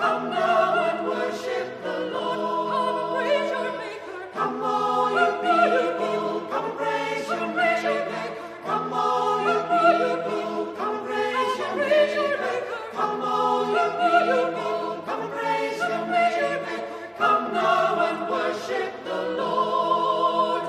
Come now and worship the Lord. Come praise your Maker. Come all you people, come praise your Maker. Come all you people, come praise your Maker. Come all you people, come praise your Maker. Come now and worship the Lord.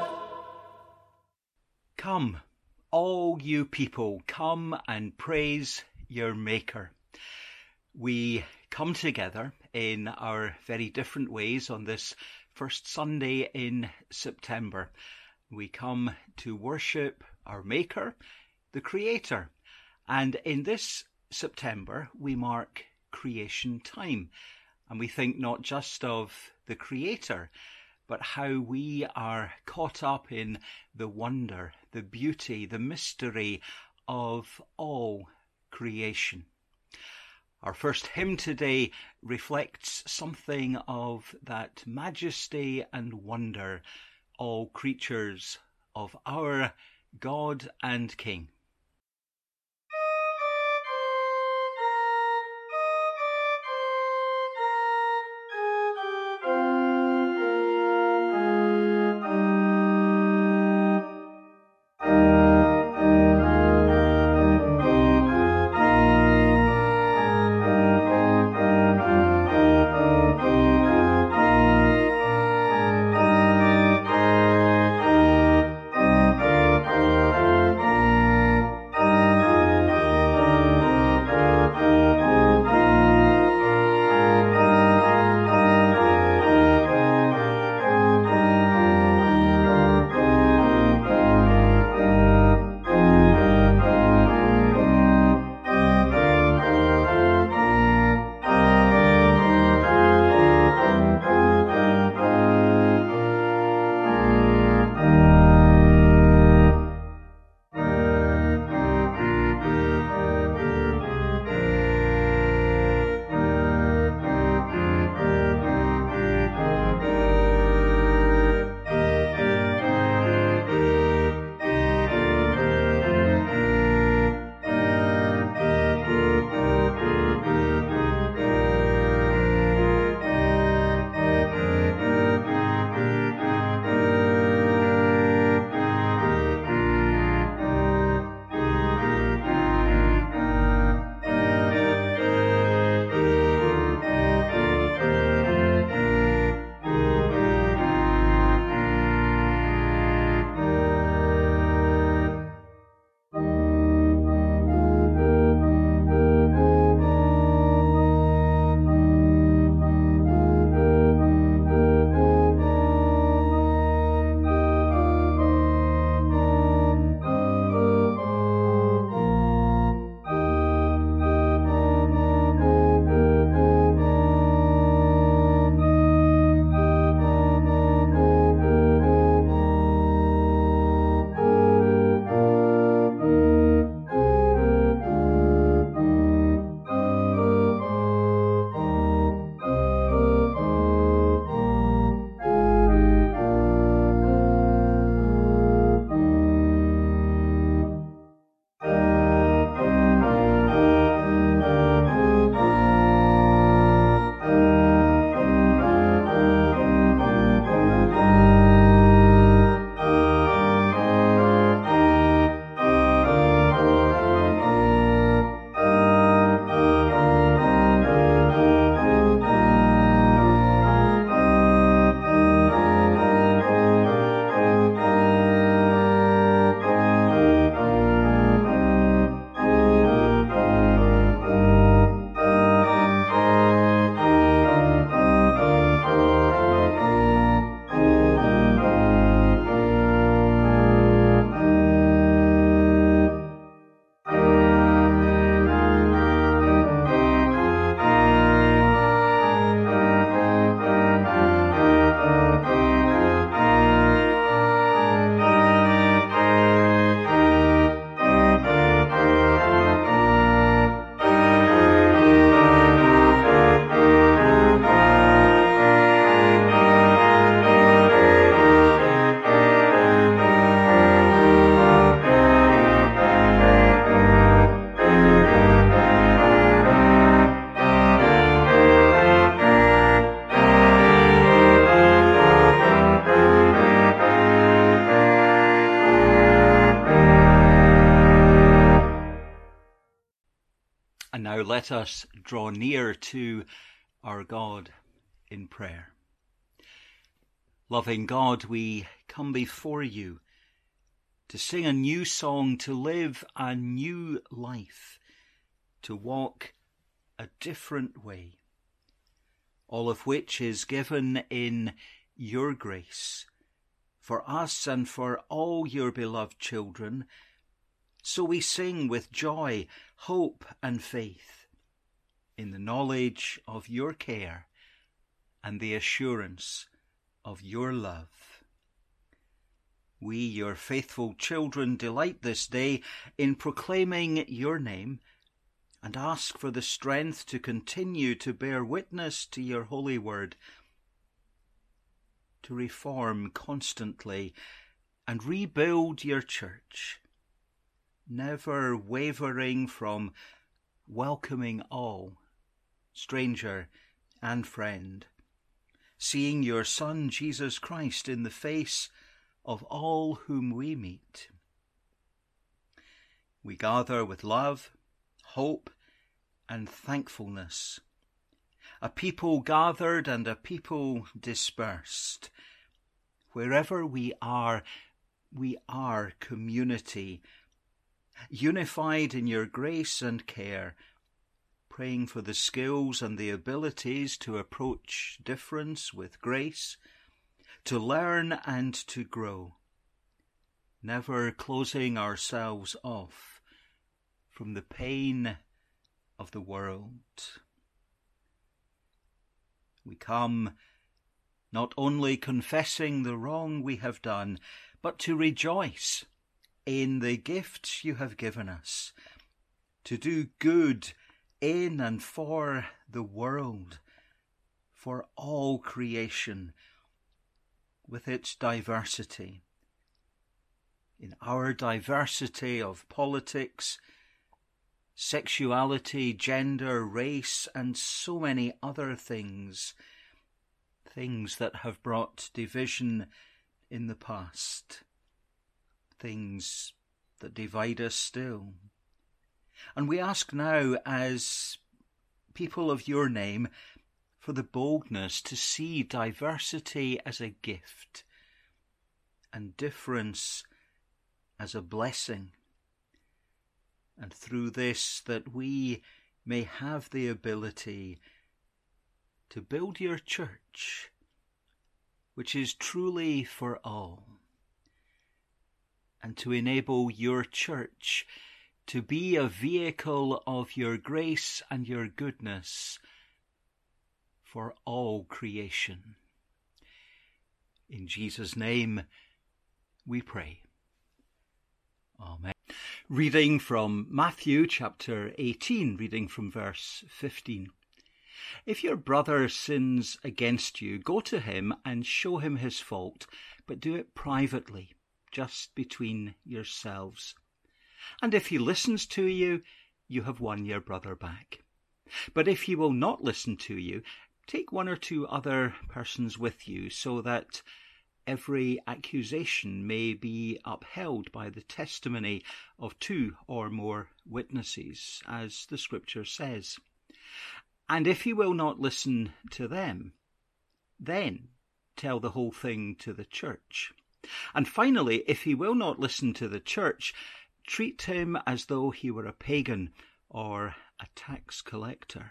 Come, all you people, come and praise your Maker. We come together in our very different ways on this first Sunday in September. We come to worship our Maker, the Creator. And in this September, we mark creation time. And we think not just of the Creator, but how we are caught up in the wonder, the beauty, the mystery of all creation. Our first hymn today reflects something of that majesty and wonder, all creatures of our God and King. let us draw near to our God in prayer. Loving God, we come before you to sing a new song, to live a new life, to walk a different way, all of which is given in your grace for us and for all your beloved children. So we sing with joy, hope and faith in the knowledge of your care and the assurance of your love. We, your faithful children, delight this day in proclaiming your name and ask for the strength to continue to bear witness to your holy word, to reform constantly and rebuild your church, never wavering from welcoming all, stranger and friend, seeing your Son Jesus Christ in the face of all whom we meet. We gather with love, hope and thankfulness, a people gathered and a people dispersed. Wherever we are community, unified in your grace and care, praying for the skills and the abilities to approach difference with grace, to learn and to grow, never closing ourselves off from the pain of the world. We come not only confessing the wrong we have done, but to rejoice in the gifts you have given us, to do good in and for the world, for all creation, with its diversity. In our diversity of politics, sexuality, gender, race, and so many other things that have brought division in the past, things that divide us still. And we ask now, as people of your name, for the boldness to see diversity as a gift and difference as a blessing. And through this, that we may have the ability to build your church, which is truly for all, and to enable your church to be a vehicle of your grace and your goodness for all creation. In Jesus' name we pray. Amen. Reading from Matthew chapter 18, reading from verse 15. If your brother sins against you, go to him and show him his fault, but do it privately, just between yourselves. And if he listens to you, you have won your brother back. But if he will not listen to you, take one or two other persons with you, so that every accusation may be upheld by the testimony of two or more witnesses, as the Scripture says. And if he will not listen to them, then tell the whole thing to the church. And finally, if he will not listen to the church, treat him as though he were a pagan or a tax collector.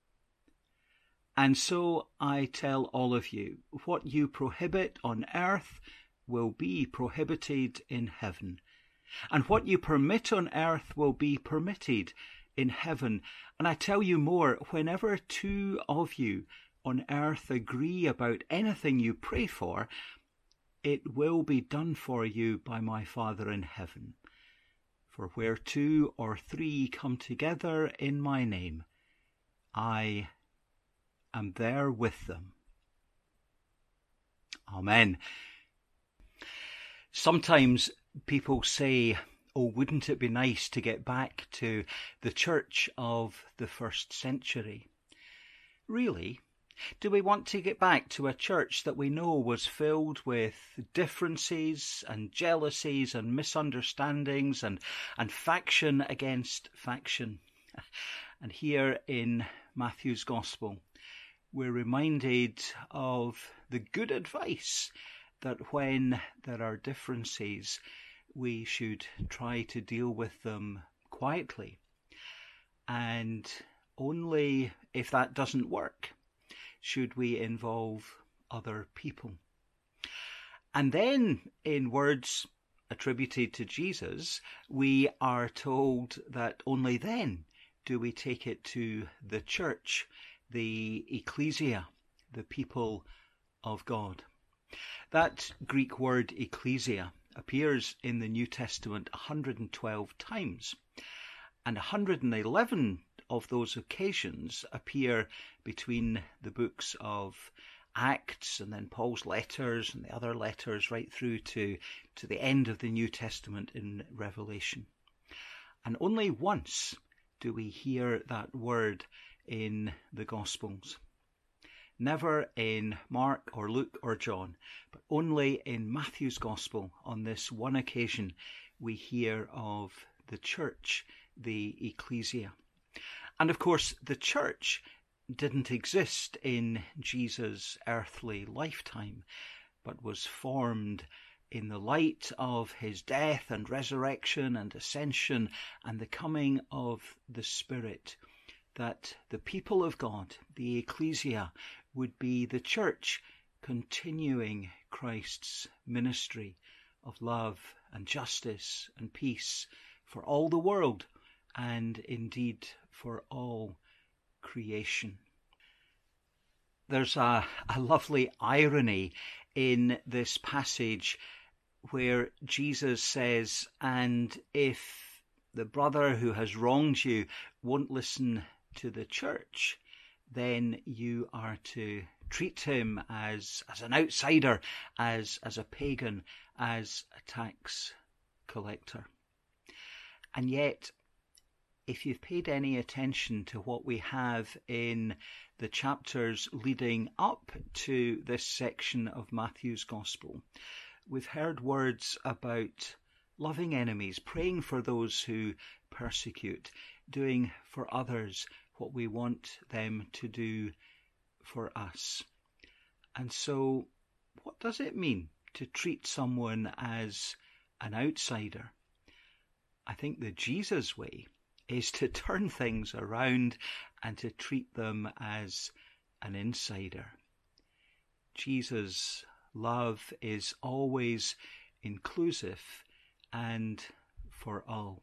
And so I tell all of you, what you prohibit on earth will be prohibited in heaven, and what you permit on earth will be permitted in heaven. And I tell you more, whenever two of you on earth agree about anything you pray for, it will be done for you by my Father in heaven. For where two or three come together in my name, I am there with them. Amen. Sometimes people say, oh, wouldn't it be nice to get back to the church of the first century? Really? Do we want to get back to a church that we know was filled with differences and jealousies and misunderstandings and faction against faction? And here in Matthew's Gospel, we're reminded of the good advice that when there are differences, we should try to deal with them quietly. And only if that doesn't work should we involve other people. And then, in words attributed to Jesus, we are told that only then do we take it to the church, the ecclesia, the people of God. That Greek word ecclesia appears in the New Testament 112 times, and 111 of those occasions appear between the books of Acts and then Paul's letters and the other letters right through to the end of the New Testament in Revelation. And only once do we hear that word in the Gospels. Never in Mark or Luke or John, but only in Matthew's Gospel on this one occasion we hear of the church, the ecclesia. And of course, the church didn't exist in Jesus' earthly lifetime, but was formed in the light of his death and resurrection and ascension and the coming of the Spirit, that the people of God, the ecclesia, would be the church continuing Christ's ministry of love and justice and peace for all the world and indeed for all creation. There's a lovely irony in this passage where Jesus says, and if the brother who has wronged you won't listen to the church, then you are to treat him as an outsider, as a pagan, as a tax collector. And yet, if you've paid any attention to what we have in the chapters leading up to this section of Matthew's Gospel, we've heard words about loving enemies, praying for those who persecute, doing for others what we want them to do for us. And so, what does it mean to treat someone as an outsider? I think the Jesus way is to turn things around and to treat them as an insider. Jesus' love is always inclusive and for all.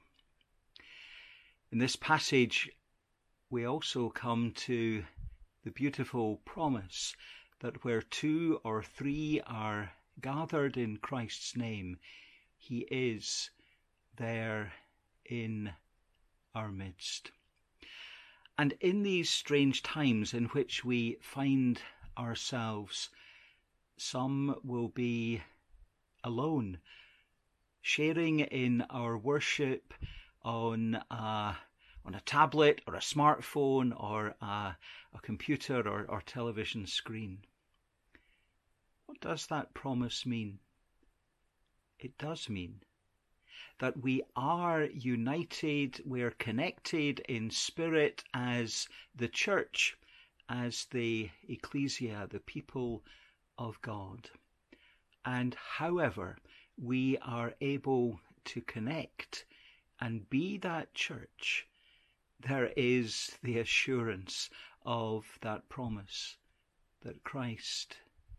In this passage, we also come to the beautiful promise that where 2 or 3 are gathered in Christ's name, he is there in our midst. And in these strange times in which we find ourselves, some will be alone, sharing in our worship on a tablet or a smartphone or a computer or television screen. What does that promise mean? It does mean that we are united, we're connected in spirit as the church, as the ecclesia, the people of God. And however we are able to connect and be that church, there is the assurance of that promise that Christ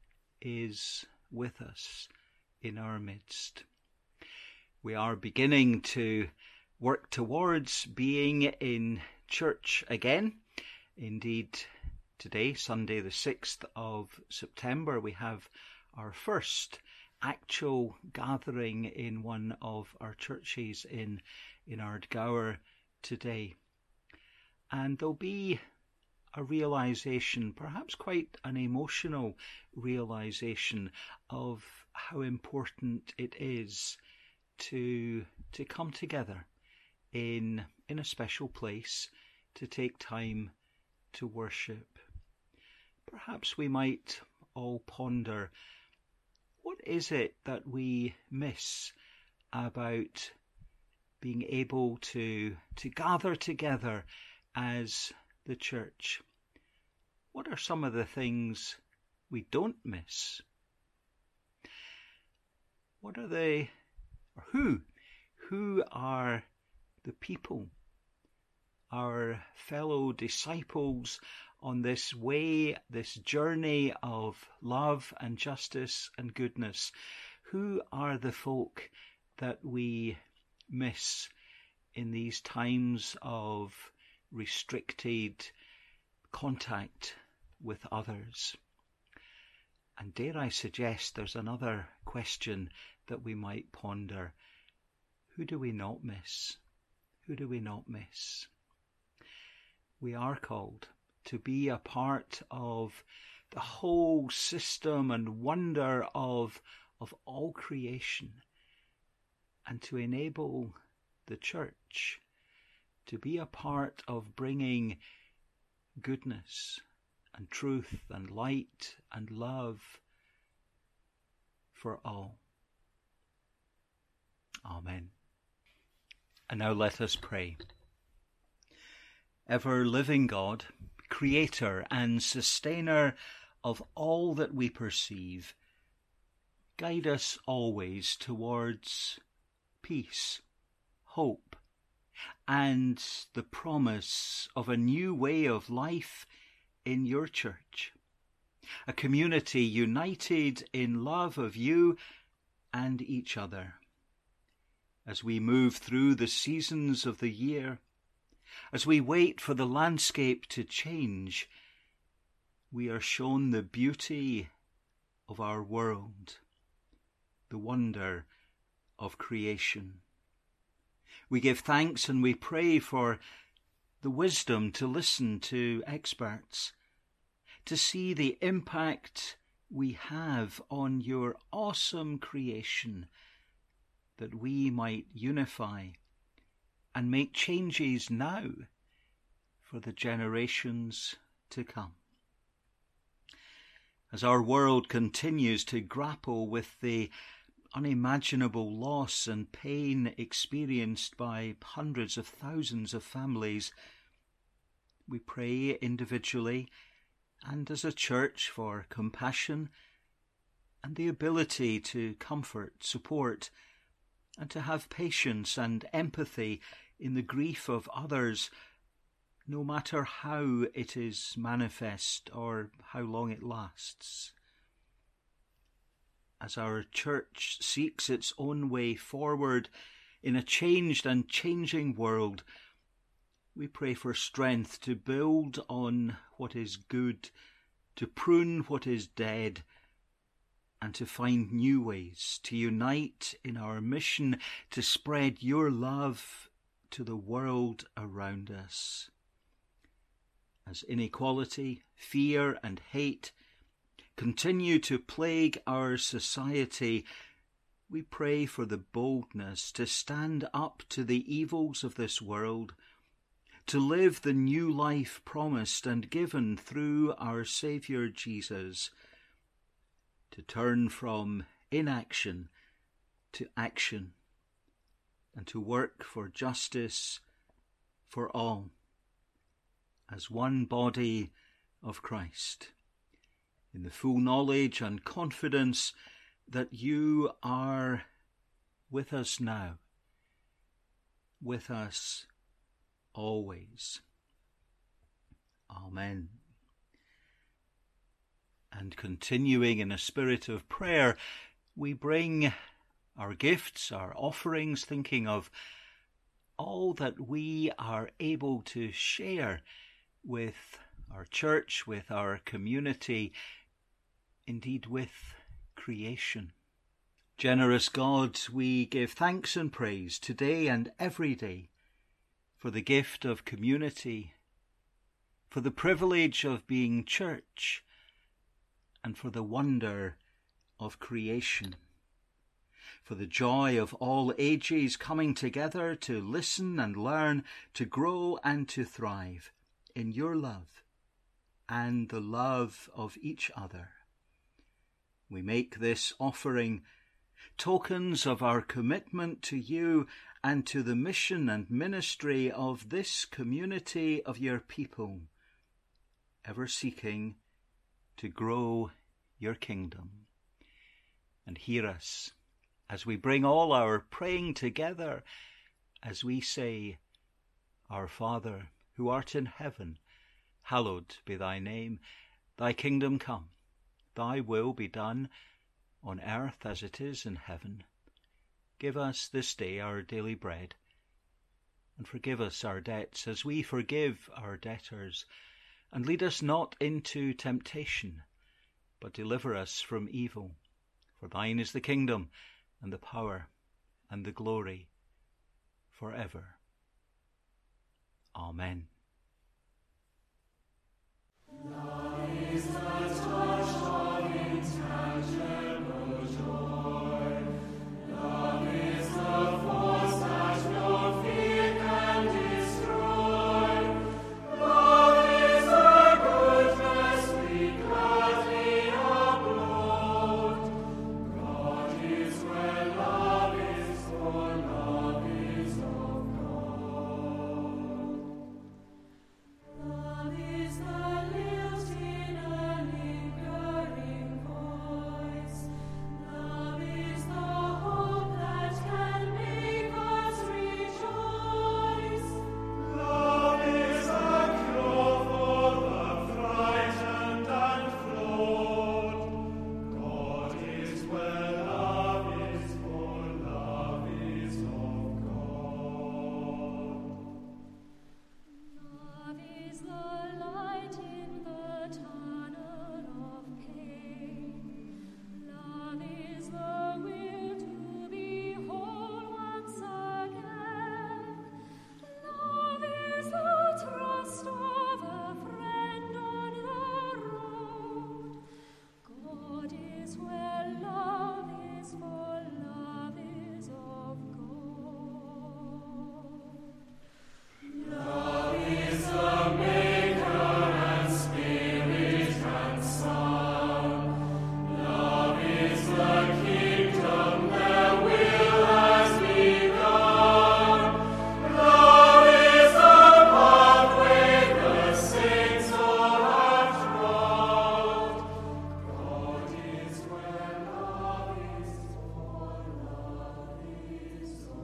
is with us in our midst. We are beginning to work towards being in church again. Indeed, today, Sunday the 6th of September, we have our first actual gathering in one of our churches in Ardgour today. And there'll be a realization, perhaps quite an emotional realization, of how important it is to come together in a special place, to take time to worship. Perhaps we might all ponder, what is it that we miss about being able to gather together as the church? What are some of the things we don't miss? What are they, or who are the people, our fellow disciples on this way, this journey of love and justice and goodness? Who are the folk that we miss in these times of restricted contact with others? And dare I suggest there's another question that we might ponder. Who do we not miss? Who do we not miss? We are called to be a part of the whole system and wonder of all creation, and to enable the church to be a part of bringing goodness and truth and light and love for all. Amen. And now let us pray. Ever-living God, Creator and Sustainer of all that we perceive, guide us always towards peace, hope, and the promise of a new way of life in your church, a community united in love of you and each other. As we move through the seasons of the year, as we wait for the landscape to change, we are shown the beauty of our world, the wonder of creation. We give thanks and we pray for the wisdom to listen to experts, to see the impact we have on your awesome creation, that we might unify and make changes now for the generations to come. As our world continues to grapple with the unimaginable loss and pain experienced by hundreds of thousands of families, we pray individually and as a church for compassion and the ability to comfort, support, and to have patience and empathy in the grief of others, no matter how it is manifest or how long it lasts. As our church seeks its own way forward in a changed and changing world, we pray for strength to build on what is good, to prune what is dead, and to find new ways to unite in our mission to spread your love to the world around us. As inequality, fear, and hate continue to plague our society, we pray for the boldness to stand up to the evils of this world, to live the new life promised and given through our Saviour Jesus, to turn from inaction to action, and to work for justice for all, as one body of Christ, in the full knowledge and confidence that you are with us now, with us always. Amen. And continuing in a spirit of prayer, we bring our gifts, our offerings, thinking of all that we are able to share with our church, with our community, indeed with creation. Generous God, we give thanks and praise today and every day for the gift of community, for the privilege of being church, and for the wonder of creation, for the joy of all ages coming together to listen and learn, to grow and to thrive in your love and the love of each other. We make this offering tokens of our commitment to you and to the mission and ministry of this community of your people, ever seeking to grow your kingdom. And hear us as we bring all our praying together, as we say, Our Father, who art in heaven, hallowed be thy name. Thy kingdom come, thy will be done, on earth as it is in heaven. Give us this day our daily bread, and forgive us our debts as we forgive our debtors. And lead us not into temptation, but deliver us from evil. For thine is the kingdom, and the power, and the glory, forever. Amen. Love is the touch of intangible joy. Love is the force that no fear can destroy. Love is the goodness we gladly applaud. God is where love is, for love is of God. Love is the lilt in a lingering voice. Love is the hope that can make us rejoice. Love is a cure for the frightened and flawed. God is where love is, for love is of God. Love is the light in the tunnel of pain. Love is the will to be whole once again. Love is the trust of a friend on the road. God is where love is, for love is of God. Love is the maker and spirit and son. Love is the kingdom their will has begun. Love is the pathway the saints all have trod. God is where love is, for love is of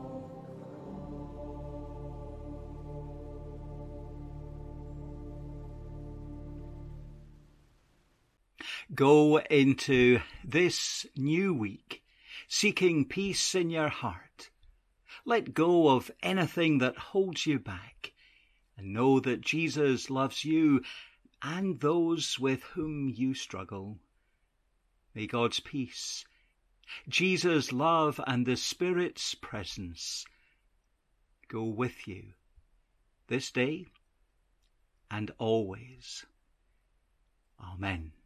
Go into this new week seeking peace in your heart. Let go of anything that holds you back, and know that Jesus loves you and those with whom you struggle. May God's peace, Jesus' love, and the Spirit's presence go with you this day and always. Amen.